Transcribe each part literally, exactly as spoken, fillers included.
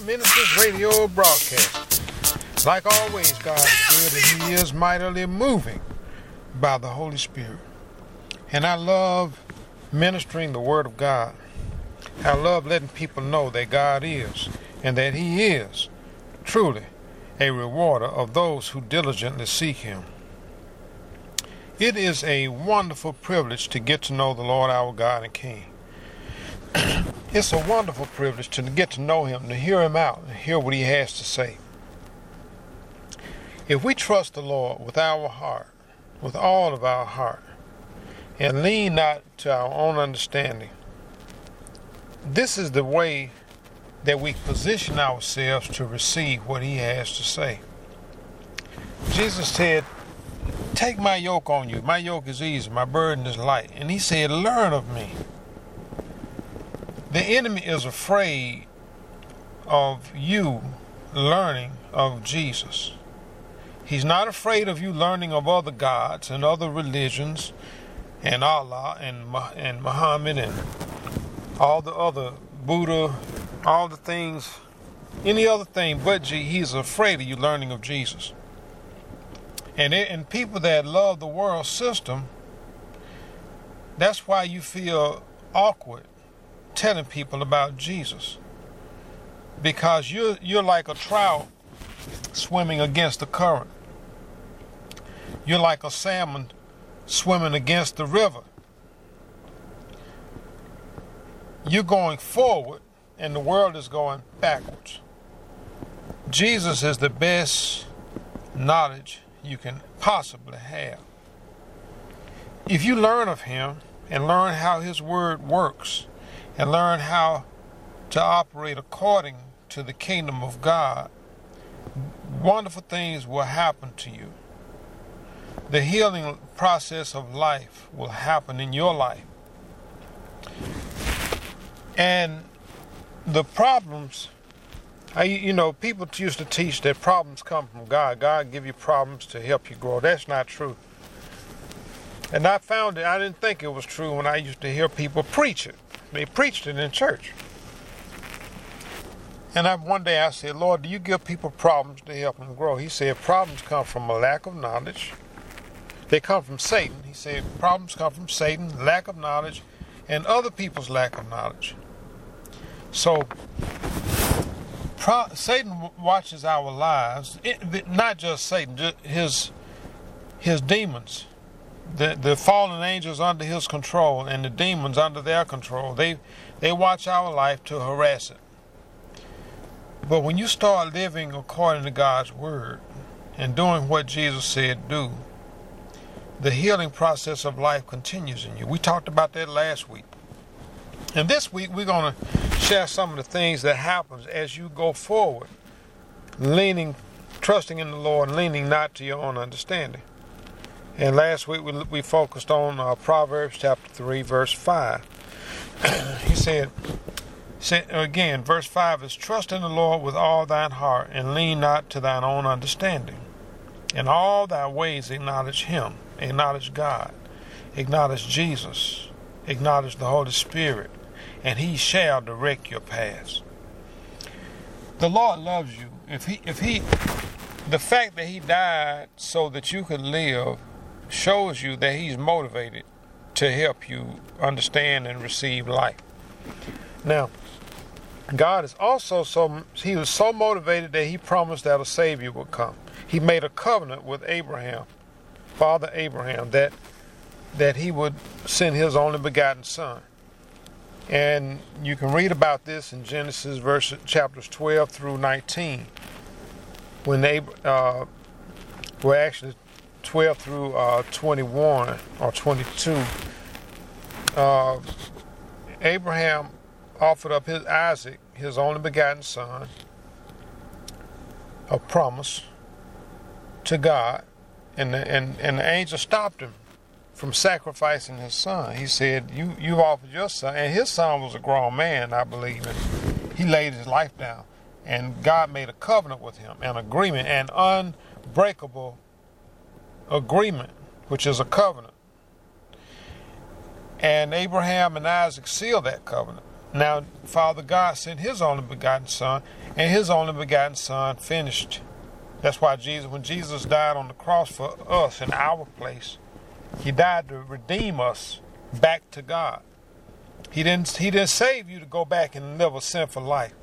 Ministers Radio broadcast. Like always, God is good and He is mightily moving by the Holy Spirit. And I love ministering the Word of God. I love letting people know that God is and that He is truly a rewarder of those who diligently seek Him. It is a wonderful privilege to get to know the Lord our God and King. It's a wonderful privilege to get to know Him, to hear Him out, and hear what He has to say. If we trust the Lord with our heart, with all of our heart, and lean not to our own understanding, this is the way that we position ourselves to receive what He has to say. Jesus said, "Take my yoke on you. My yoke is easy, my burden is light." And He said, "Learn of me." The enemy is afraid of you learning of Jesus. He's not afraid of you learning of other gods and other religions and Allah and and Muhammad and all the other Buddha, all the things, any other thing but G. He's afraid of you learning of Jesus. And it, and people that love the world system, that's why you feel awkward telling people about Jesus, because you're you're like a trout swimming against the current. You're like a salmon swimming against the river. You're going forward and the world is going backwards. Jesus is the best knowledge you can possibly have. If you learn of Him and learn how His word works and learn how to operate according to the kingdom of God, wonderful things will happen to you. The healing process of life will happen in your life. And the problems, I, you know, people used to teach that problems come from God. God give you problems to help you grow. That's not true. And I found it, I didn't think it was true when I used to hear people preach it. They preached it in church. And I, one day I said, "Lord, do you give people problems to help them grow?" He said, "Problems come from a lack of knowledge. They come from Satan." He said, "Problems come from Satan, lack of knowledge, and other people's lack of knowledge." So, pro- Satan watches our lives. It, not just Satan, just his his demons. The the fallen angels under his control and the demons under their control. They they watch our life to harass it. But when you start living according to God's word and doing what Jesus said do, the healing process of life continues in you. We talked about that last week. And this week we're going to share some of the things that happens as you go forward, leaning, trusting in the Lord, leaning not to your own understanding. And last week we, we focused on uh, Proverbs chapter three, verse five. He said, said, again, verse five is, "Trust in the Lord with all thine heart, and lean not to thine own understanding. In all thy ways acknowledge Him," acknowledge God, acknowledge Jesus, acknowledge the Holy Spirit, and He shall direct your paths. The Lord loves you. If He, if He, the fact that He died so that you could live shows you that He's motivated to help you understand and receive life. Now, God is also so, He was so motivated that He promised that a Savior would come. He made a covenant with Abraham, Father Abraham, that that He would send His only begotten Son. And you can read about this in Genesis verse, chapters twelve through nineteen. When they, uh, well actually twelve through uh, twenty-one or twenty-two, uh, Abraham offered up his Isaac, his only begotten son, a promise to God, and the, and, and the angel stopped him from sacrificing his son. He said, you, you've offered your son, and his son was a grown man, I believe, and he laid his life down. And God made a covenant with him, an agreement, an unbreakable agreement, which is a covenant. And Abraham and Isaac sealed that covenant. Now, Father God sent his only begotten Son, and his only begotten Son finished. That's why Jesus, when Jesus died on the cross for us in our place, he died to redeem us back to God. He didn't, he didn't save you to go back and live a sinful life.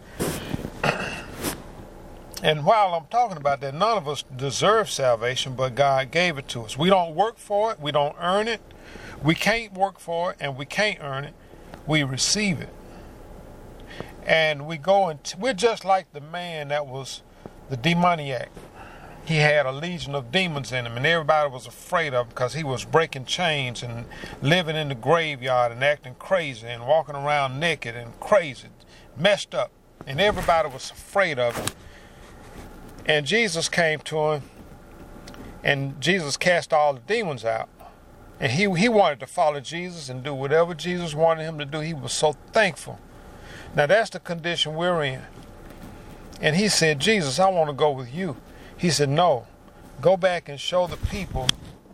And while I'm talking about that, none of us deserve salvation, but God gave it to us. We don't work for it. We don't earn it. We can't work for it, and we can't earn it. We receive it. And we go and t- we're just like the man that was the demoniac. He had a legion of demons in him, and everybody was afraid of him because he was breaking chains and living in the graveyard and acting crazy and walking around naked and crazy, messed up. And everybody was afraid of him. And Jesus came to him, and Jesus cast all the demons out. And he, he wanted to follow Jesus and do whatever Jesus wanted him to do. He was so thankful. Now that's the condition we're in. And he said, Jesus, I want to go with you. He said, no, go back and show the people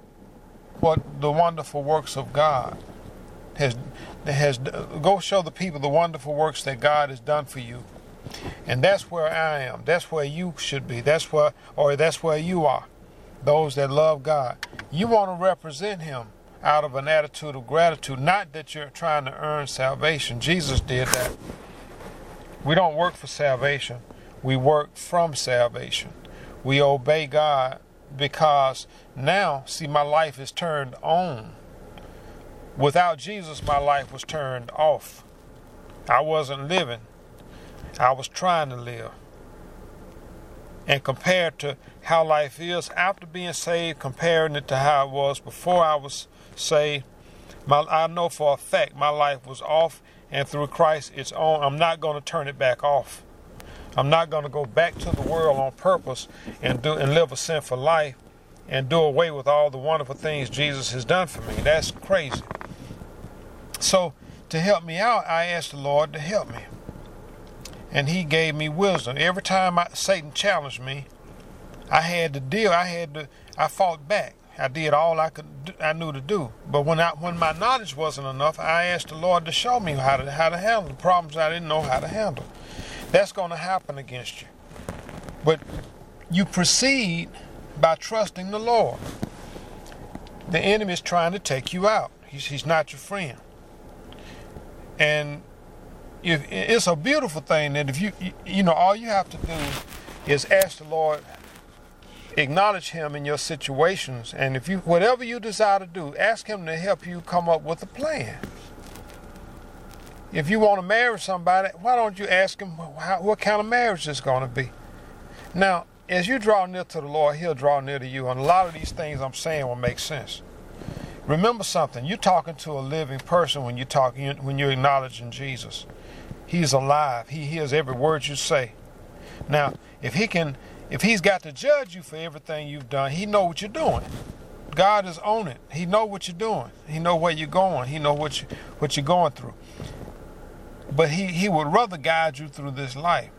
what the wonderful works of God has, has, go show the people the wonderful works that God has done for you. And that's where I am. That's where you should be. That's where, or that's where you are. Those that love God. You want to represent him out of an attitude of gratitude, not that you're trying to earn salvation. Jesus did that. We don't work for salvation. We work from salvation. We obey God because now, see, my life is turned on. Without Jesus, my life was turned off. I wasn't living. I was trying to live. And compared to how life is after being saved, comparing it to how it was before I was saved, my, I know for a fact my life was off, and through Christ it's on. I'm not going to turn it back off. I'm not going to go back to the world on purpose and do and live a sinful life and do away with all the wonderful things Jesus has done for me. That's crazy. So to help me out, I asked the Lord to help me. And he gave me wisdom. Every time I, Satan challenged me, I had to deal. I had to. I fought back. I did all I could. Do, I knew to do. But when I, when my knowledge wasn't enough, I asked the Lord to show me how to how to handle the problems I didn't know how to handle. That's going to happen against you. But you proceed by trusting the Lord. The enemy is trying to take you out. He's, he's not your friend. And if, it's a beautiful thing that if you, you, you know, all you have to do is ask the Lord, acknowledge him in your situations. And if you, whatever you desire to do, ask him to help you come up with a plan. If you want to marry somebody, why don't you ask him how, what kind of marriage it's going to be? Now, as you draw near to the Lord, he'll draw near to you. And a lot of these things I'm saying will make sense. Remember something. You're talking to a living person when you're talking, when you're acknowledging Jesus. He's alive. He hears every word you say. Now, if he can, if he's got to judge you for everything you've done, he knows what you're doing. God is on it. He knows what you're doing. He knows where you're going. He knows what you, what you're going through. But he, he would rather guide you through this life.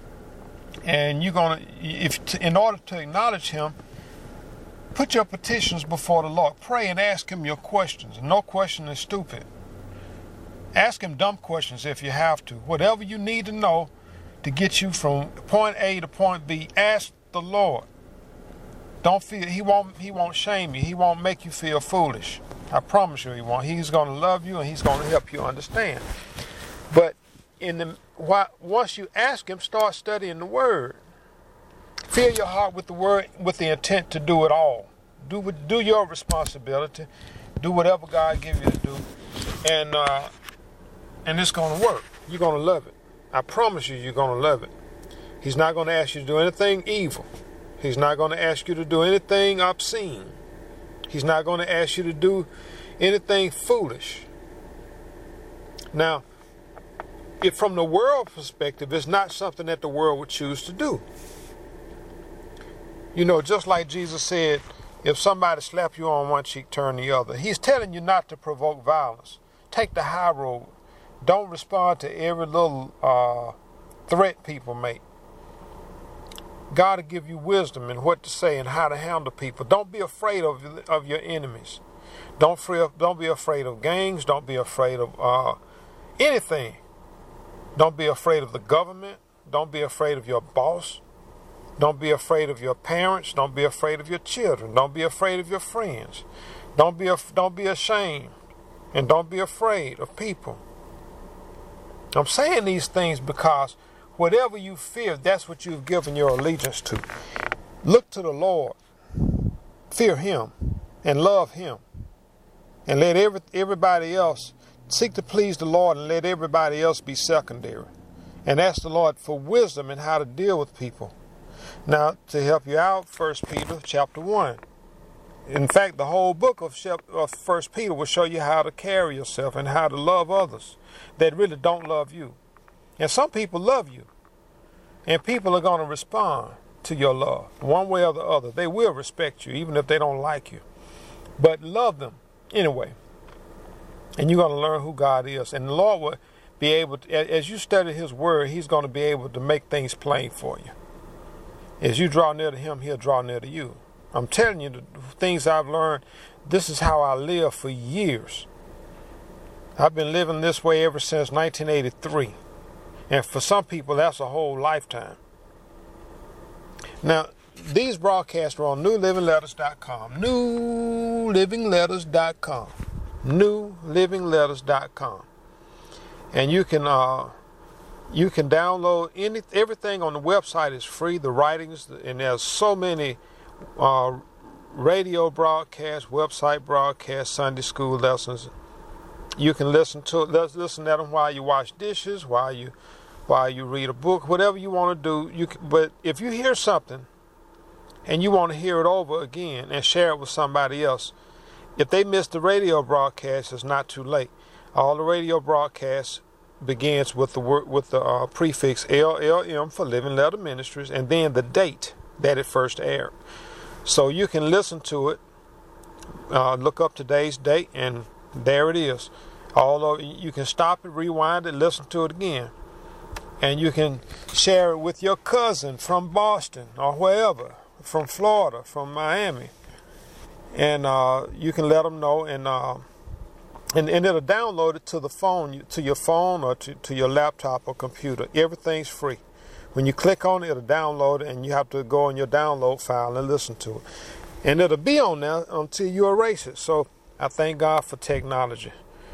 And you're gonna, if to, in order to acknowledge him, put your petitions before the Lord. Pray and ask him your questions. No question is stupid. Ask him dumb questions if you have to. Whatever you need to know to get you from point A to point B, ask the Lord. Don't feel he won't he won't shame you. He won't make you feel foolish. I promise you he won't. He's going to love you and he's going to help you understand. But in the once you ask him, start studying the word. Fill your heart with the word with the intent to do it all. Do do your responsibility. Do whatever God gives you to do, and uh, and it's going to work. You're going to love it. I promise you, you're going to love it. He's not going to ask you to do anything evil. He's not going to ask you to do anything obscene. He's not going to ask you to do anything foolish. Now, if from the world perspective, it's not something that the world would choose to do. You know, just like Jesus said, if somebody slaps you on one cheek, turn the other. He's telling you not to provoke violence. Take the high road. Don't respond to every little uh, threat people make. God will give you wisdom in what to say and how to handle people. Don't be afraid of, of your enemies. Don't, free, don't be afraid of gangs. Don't be afraid of uh, anything. Don't be afraid of the government. Don't be afraid of your boss. Don't be afraid of your parents. Don't be afraid of your children. Don't be afraid of your friends. Don't be, don't be ashamed. And don't be afraid of people. I'm saying these things because whatever you fear, that's what you've given your allegiance to. Look to the Lord. Fear him and love him. And let every, everybody else seek to please the Lord, and let everybody else be secondary. And ask the Lord for wisdom in how to deal with people. Now, to help you out, First Peter chapter one. In fact, the whole book of First Peter will show you how to carry yourself and how to love others that really don't love you. And some people love you. And people are going to respond to your love one way or the other. They will respect you even if they don't like you. But love them anyway. And you're going to learn who God is. And the Lord will be able to, as you study his word, he's going to be able to make things plain for you. As you draw near to him, he'll draw near to you. I'm telling you the things I've learned. This is how I live for years. I've been living this way ever since nineteen eighty-three. And for some people, that's a whole lifetime. Now, these broadcasts are on new living letters dot com. new living letters dot com. new living letters dot com. And you can uh, you can download any everything on the website is free. The writings, and there's so many uh, radio broadcasts, website broadcasts, Sunday school lessons. You can listen to it. Listen to them while you wash dishes, while you while you read a book, whatever you want to do. You can, but if you hear something and you want to hear it over again and share it with somebody else, if they missed the radio broadcast, it's not too late. All the radio broadcasts begins with the word with the uh, prefix L L M for Living Letter Ministries, and then the date that it first aired. So you can listen to it, uh, look up today's date, and there it is. Although you can stop it, rewind it, listen to it again, and you can share it with your cousin from Boston or wherever, from Florida, from Miami, and uh, you can let them know, and uh, and and it'll download it to the phone, to your phone or to to your laptop or computer. Everything's free. When you click on it, it'll download it, and you have to go in your download file and listen to it. And it'll be on there until you erase it. So I thank God for technology.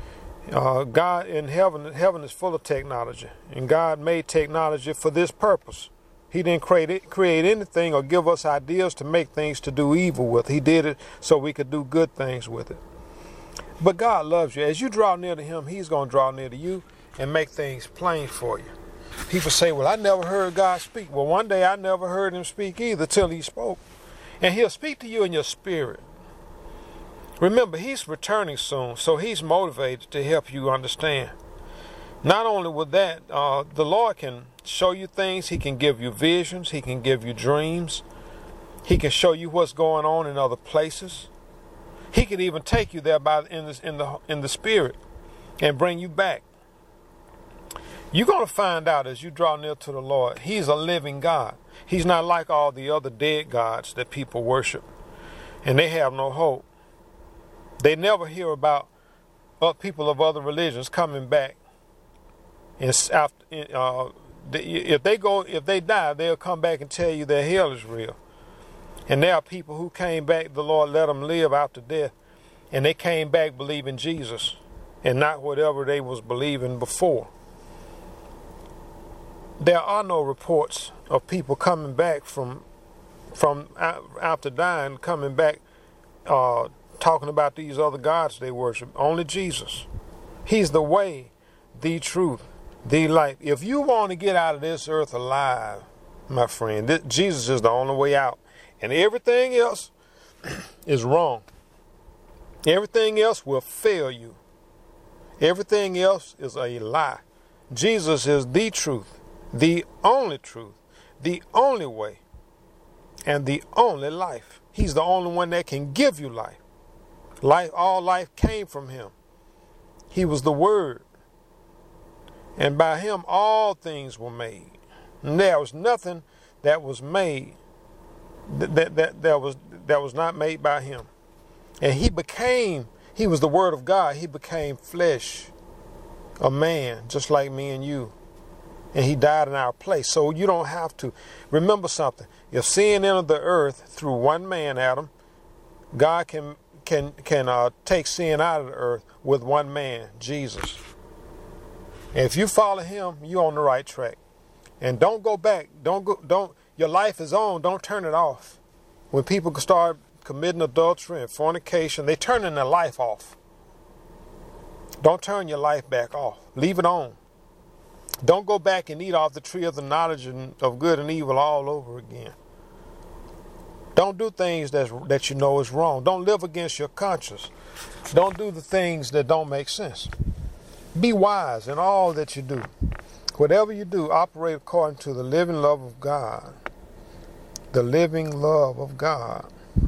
Uh, God in heaven, heaven is full of technology. And God made technology for this purpose. He didn't create it, create anything or give us ideas to make things to do evil with. He did it so we could do good things with it. But God loves you. As you draw near to him, he's going to draw near to you and make things plain for you. People say, well, I never heard God speak. Well, one day I never heard him speak either till he spoke. And he'll speak to you in your spirit. Remember, he's returning soon, so he's motivated to help you understand. Not only with that, uh, the Lord can show you things. He can give you visions. He can give you dreams. He can show you what's going on in other places. He can even take you there by in the, in the, in the spirit and bring you back. You're going to find out as you draw near to the Lord, he's a living God. He's not like all the other dead gods that people worship, and they have no hope. They never hear about uh, people of other religions coming back. And after, uh, if they go, if they die, they'll come back and tell you that hell is real. And there are people who came back, the Lord let them live after death, and they came back believing Jesus and not whatever they was believing before. There are no reports of people coming back from from after dying, coming back uh, talking about these other gods they worship. Only Jesus. He's the way, the truth, the life. If you want to get out of this earth alive, my friend, this, Jesus is the only way out. And everything else is wrong. Everything else will fail you. Everything else is a lie. Jesus is the truth, the only truth, the only way, and the only life. He's the only one that can give you life. Life, all life came from him. He was the Word. And by him all things were made. And there was nothing that was made that, that, that, that, was, that was not made by him. And he became, he was the Word of God. He became flesh, a man, just like me and you. And he died in our place. So you don't have to. Remember something. If sin entered the earth through one man, Adam, God can can can uh, take sin out of the earth with one man, Jesus. And if you follow him, you're on the right track. And don't go back. Don't go. Don't. Your life is on. Don't turn it off. When people start committing adultery and fornication, they turning their life off. Don't turn your life back off. Leave it on. Don't go back and eat off the tree of the knowledge of good and evil all over again. Don't do things that's, that you know is wrong. Don't live against your conscience. Don't do the things that don't make sense. Be wise in all that you do. Whatever you do, operate according to the living love of God. The living love of God.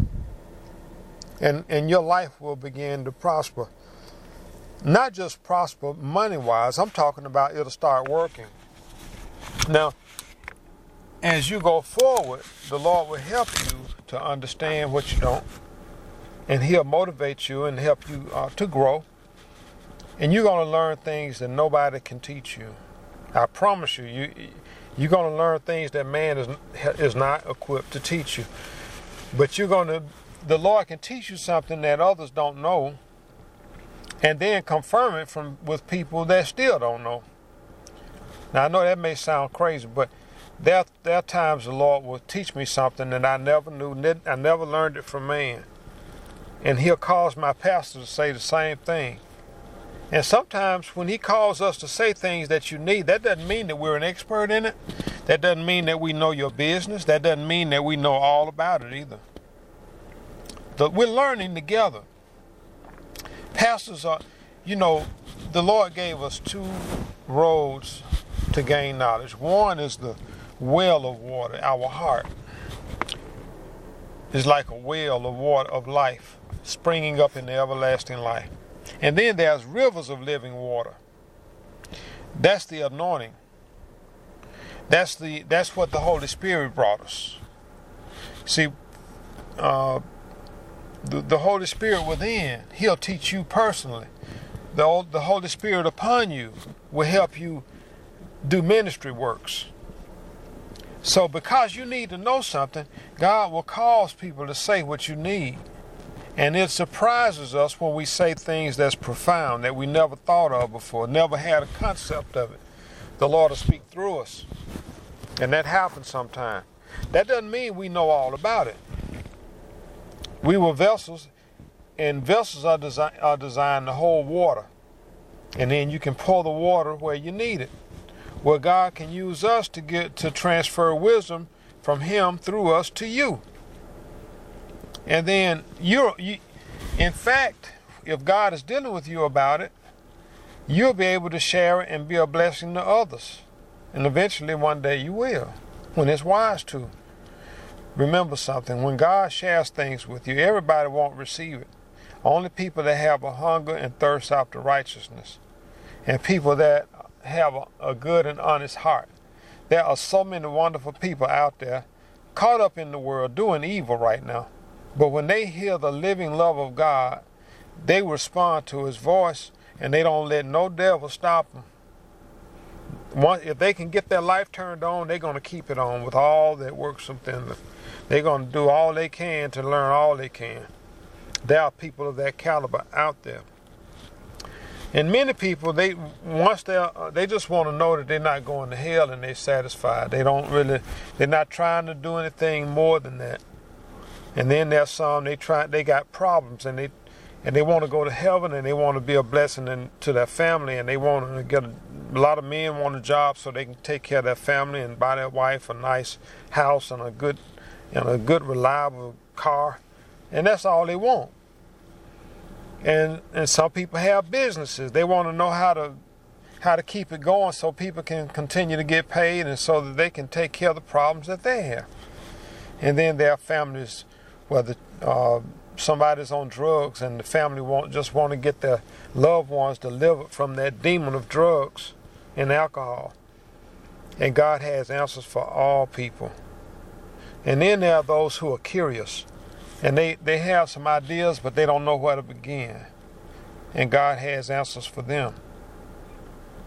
And, and your life will begin to prosper. Not just prosper money-wise. I'm talking about it'll start working. Now, as you go forward, the Lord will help you to understand what you don't. And he'll motivate you and help you uh, to grow. And you're going to learn things that nobody can teach you. I promise you, you you're going to learn things that man is, is not equipped to teach you. But you're going to, the Lord can teach you something that others don't know. And then confirm it from with people that still don't know. Now I know that may sound crazy, but there, there are times the Lord will teach me something that I never knew. I never learned it from man. And he'll cause my pastor to say the same thing. And sometimes when he calls us to say things that you need, that doesn't mean that we're an expert in it. That doesn't mean that we know your business. That doesn't mean that we know all about it either. But we're learning together. Pastors are, you know, the Lord gave us two roads to gain knowledge. One is the well of water, our heart. It's like a well of water of life, springing up in the everlasting life. And then there's rivers of living water. That's the anointing. That's the that's what the Holy Spirit brought us. See, uh, The, the Holy Spirit within, he'll teach you personally. The, the Holy Spirit upon you will help you do ministry works. So because you need to know something, God will cause people to say what you need. And it surprises us when we say things that's profound, that we never thought of before, never had a concept of it. The Lord will speak through us. And that happens sometimes. That doesn't mean we know all about it. We were vessels, and vessels are, desi- are designed to hold water. And then you can pour the water where you need it. Where God can use us to get to transfer wisdom from him through us to you. And then, you're, you, in fact, if God is dealing with you about it, you'll be able to share it and be a blessing to others. And eventually one day you will, when it's wise to. Remember something, when God shares things with you, everybody won't receive it. Only people that have a hunger and thirst after righteousness, and people that have a, a good and honest heart. There are so many wonderful people out there caught up in the world doing evil right now. But when they hear the living love of God, they respond to his voice, and they don't let no devil stop them. Once, if they can get their life turned on, they're going to keep it on with all that works within them. They're going to do all they can to learn all they can. There are people of that caliber out there. And many people, they once they uh, they just want to know that they're not going to hell and they're satisfied. They don't really, they're not trying to do anything more than that. And then there's some, they try, they got problems, and they and they want to go to heaven, and they want to be a blessing in, to their family, and they want to get a, a lot of men want a job so they can take care of their family and buy their wife a nice house and a good and a good reliable car, and that's all they want. And and some people have businesses. They want to know how to how to keep it going so people can continue to get paid, and so that they can take care of the problems that they have. And then there are families whether uh, somebody's on drugs and the family won't just want to get their loved ones delivered from that demon of drugs and alcohol. And God has answers for all people. And then there are those who are curious, and they, they have some ideas, but they don't know where to begin. And God has answers for them.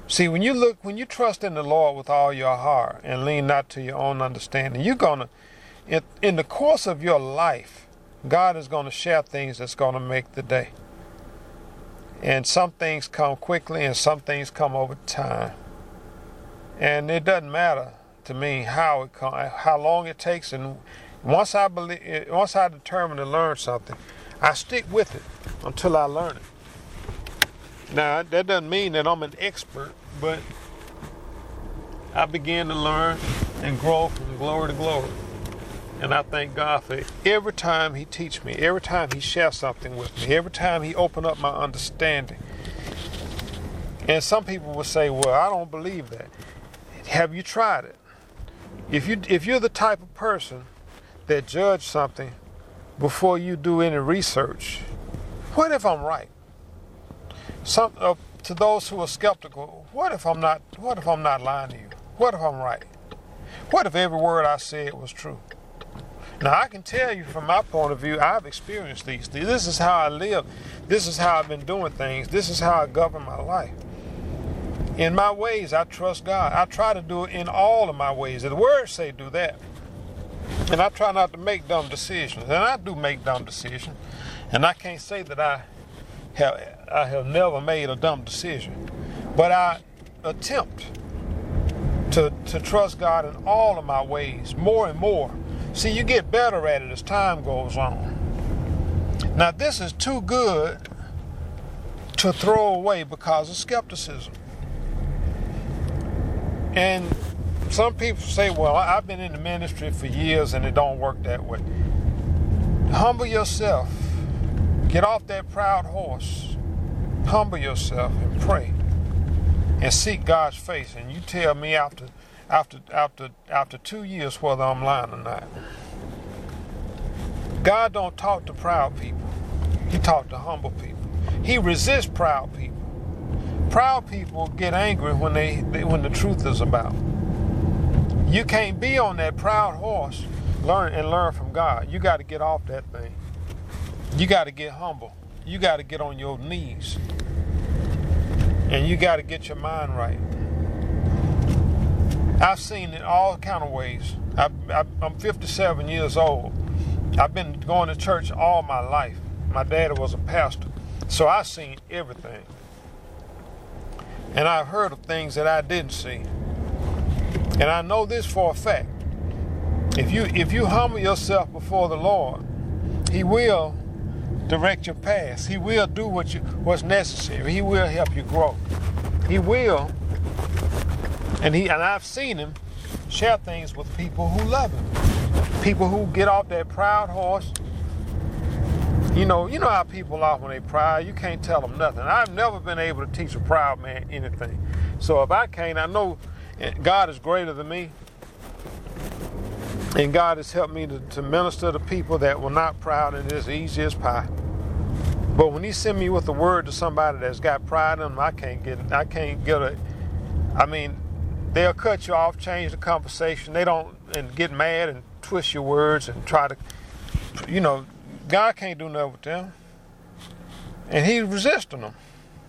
See, when you look, when you trust in the Lord with all your heart and lean not to your own understanding, you're gonna, in, in the course of your life, God is gonna share things that's gonna make the day. And some things come quickly, and some things come over time. And it doesn't matter to me how it come, how long it takes. And once I believe, once I determine to learn something, I stick with it until I learn it. Now, that doesn't mean that I'm an expert, but I began to learn and grow from glory to glory. And I thank God for every time He teach me, every time He shares something with me, every time He open up my understanding. And some people will say, well, I don't believe that. Have you tried it? If you if you're the type of person that judge something before you do any research, what if I'm right? Some uh, to those who are skeptical, what if I'm not? What if I'm not lying to you? What if I'm right? What if every word I said was true? Now I can tell you from my point of view, I've experienced these things. This is how I live. This is how I've been doing things. This is how I govern my life. In my ways, I trust God. I try to do it in all of my ways. The words say do that. And I try not to make dumb decisions. And I do make dumb decisions. And I can't say that I have I have never made a dumb decision. But I attempt to, to trust God in all of my ways, more and more. See, you get better at it as time goes on. Now, this is too good to throw away because of skepticism. And some people say, well, I've been in the ministry for years and it don't work that way. Humble yourself. Get off that proud horse. Humble yourself and pray. And seek God's face. And you tell me after after after after two years whether I'm lying or not. God don't talk to proud people. He talks to humble people. He resists proud people. Proud people get angry when they, they when the truth is about. You can't be on that proud horse learn and learn from God. You got to get off that thing. You got to get humble. You got to get on your knees. And you got to get your mind right. I've seen it all kind of ways. I, I, I'm fifty-seven years old. I've been going to church all my life. My dad was a pastor. So I've seen everything. And I've heard of things that I didn't see. And I know this for a fact. If you if you humble yourself before the Lord, He will direct your path. He will do what you what's necessary. He will help you grow. He will, and he and I've seen Him share things with people who love Him. People who get off that proud horse. You know, you know how people are when they proud. You can't tell them nothing. I've never been able to teach a proud man anything. So if I can't, I know God is greater than me. And God has helped me to, to minister to people that were not proud, and it's easy as pie. But when He send me with a word to somebody that's got pride in them, I can't get I can't get it. I mean, they'll cut you off, change the conversation. They don't and get mad and twist your words and try to, you know, God can't do nothing with them. And He's resisting them.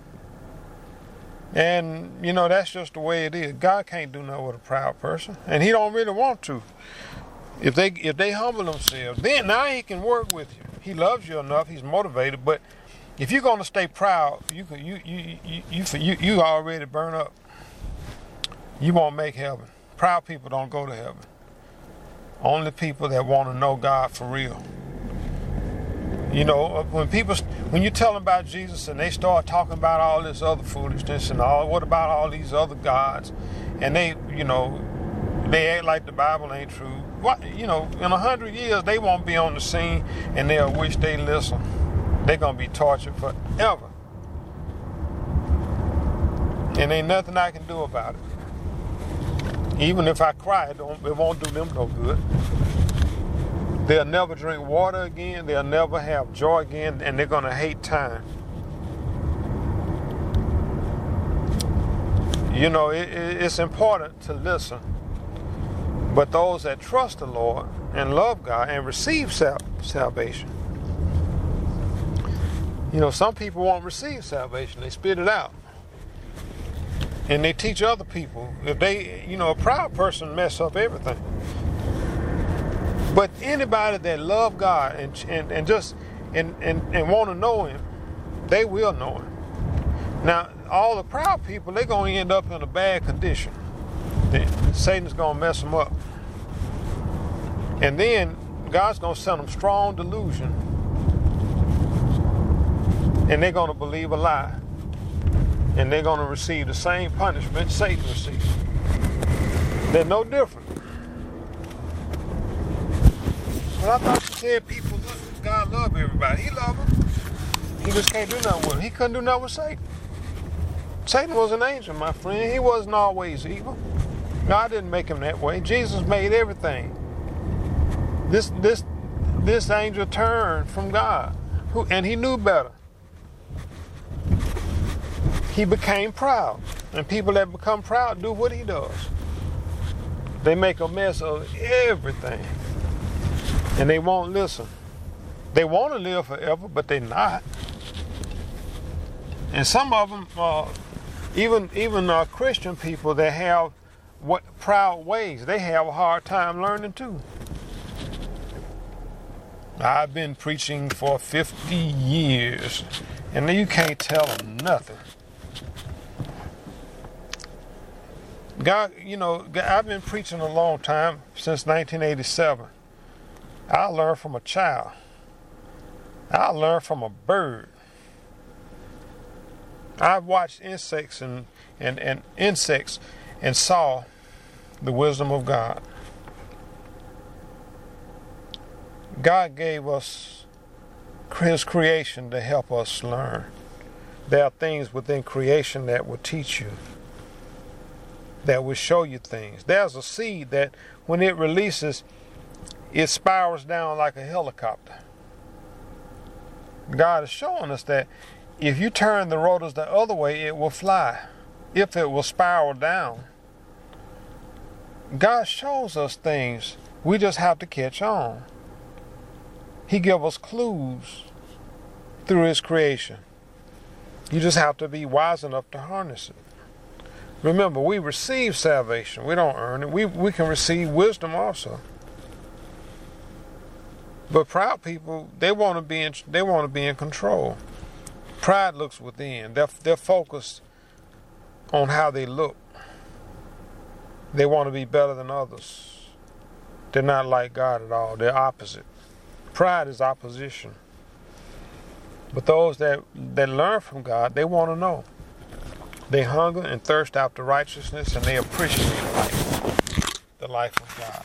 And, you know, that's just the way it is. God can't do nothing with a proud person. And He don't really want to. If they if they humble themselves, then now He can work with you. He loves you enough. He's motivated. But if you're going to stay proud, you can you you you you you, you already burn up. You won't make heaven. Proud people don't go to heaven. Only people that want to know God for real. You know, when people, when you tell them about Jesus and they start talking about all this other foolishness and all, what about all these other gods? And they, you know, they act like the Bible ain't true. What, you know, in a hundred years, they won't be on the scene and they'll wish they listened. They're going to be tortured forever. And ain't nothing I can do about it. Even if I cry, it, don't, it won't do them no good. They'll never drink water again. They'll never have joy again. And they're going to hate time. You know, it, it, it's important to listen. But those that trust the Lord and love God and receive sal- salvation. You know, some people won't receive salvation. They spit it out. And they teach other people. If they, you know, a proud person mess up everything. But anybody that love God and and, and just and, and, and want to know him, they will know him. Now, all the proud people, they're going to end up in a bad condition. Satan's going to mess them up. And then God's going to send them strong delusion. And they're going to believe a lie. And they're going to receive the same punishment Satan received. They're no different. But I thought you said people love, God love everybody. He loved them. He just can't do nothing with them. He couldn't do nothing with Satan. Satan was an angel, my friend. He wasn't always evil. God didn't make him that way. Jesus made everything. This this this angel turned from God, who, and he knew better. He became proud. And people that become proud do what he does. They make a mess of everything. And they won't listen. They want to live forever, but they're not. And some of them, uh, even even uh, Christian people that have what proud ways, they have a hard time learning too. I've been preaching for fifty years, and you can't tell them nothing. God, you know, I've been preaching a long time, since nineteen eighty-seven. I learned from a child. I learned from a bird. I've watched insects and, and, and insects and saw the wisdom of God. God gave us his creation to help us learn. There are things within creation that will teach you, that will show you things. There's a seed that when it releases, it spirals down like a helicopter. God is showing us that if you turn the rotors the other way, it will fly. If it will spiral down. God shows us things. We just have to catch on. He gives us clues through his creation. You just have to be wise enough to harness it. Remember, we receive salvation. We don't earn it. We, we can receive wisdom also. But proud people, they want to be in, they want to be in control. Pride looks within. They're, they're focused on how they look. They want to be better than others. They're not like God at all. They're opposite. Pride is opposition. But those that, that learn from God, they want to know. They hunger and thirst after righteousness, and they appreciate life, the life of God.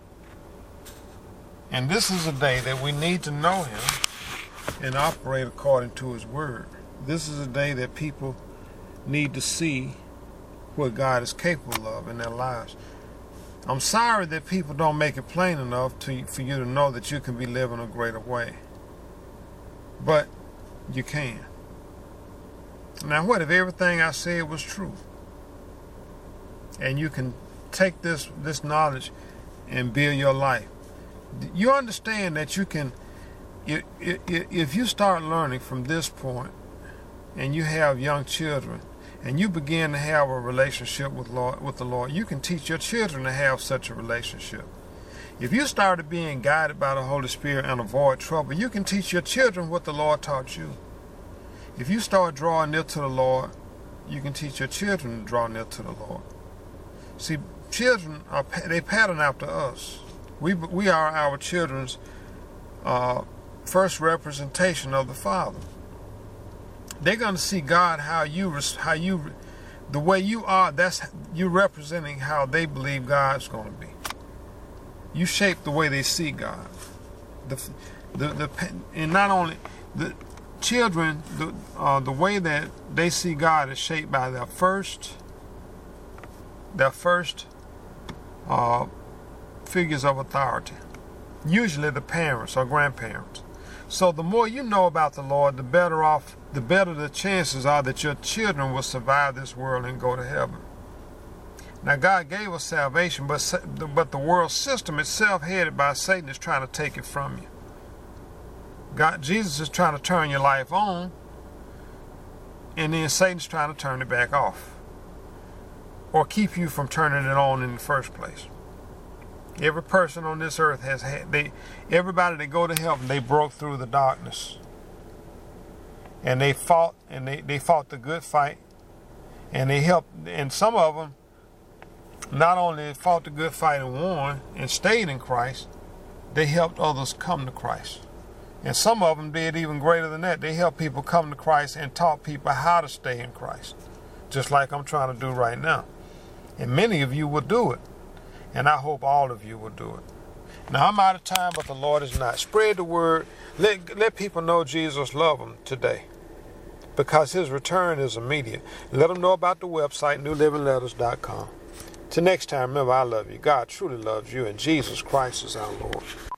And this is a day that we need to know him and operate according to his word. This is a day that people need to see what God is capable of in their lives. I'm sorry that people don't make it plain enough to, for you to know that you can be living a greater way. But you can. Now what if everything I said was true? And you can take this, this knowledge and build your life. You understand that you can, if you start learning from this point and you have young children and you begin to have a relationship with Lord, with the Lord, you can teach your children to have such a relationship. If you started being guided by the Holy Spirit and avoid trouble, you can teach your children what the Lord taught you. If you start drawing near to the Lord, you can teach your children to draw near to the Lord. See, children, are they pattern after us. We we are our children's uh, first representation of the Father. They're going to see God how you how you the way you are. That's you representing how they believe God's going to be. You shape the way they see God. The the the and not only the children, the uh, the way that they see God is shaped by their first their first. Uh, figures of authority, usually the parents or grandparents. So the more you know about the Lord, the better off, the better the chances are that your children will survive this world and go to heaven. Now God gave us salvation, but but the world system itself, headed by Satan, is trying to take it from you. God, Jesus is trying to turn your life on, and then Satan's trying to turn it back off. or keep you from turning it on in the first place. Every person on this earth has had, they, everybody that go to heaven, they broke through the darkness. And they fought, and they, they fought the good fight. And they helped, and some of them not only fought the good fight and won and stayed in Christ, they helped others come to Christ. And some of them did even greater than that. They helped people come to Christ and taught people how to stay in Christ, just like I'm trying to do right now. And many of you will do it. And I hope all of you will do it. Now, I'm out of time, but the Lord is not. Spread the word. Let, let people know Jesus loves them today, because his return is immediate. Let them know about the website, new living letters dot com. Till next time, remember, I love you. God truly loves you, and Jesus Christ is our Lord.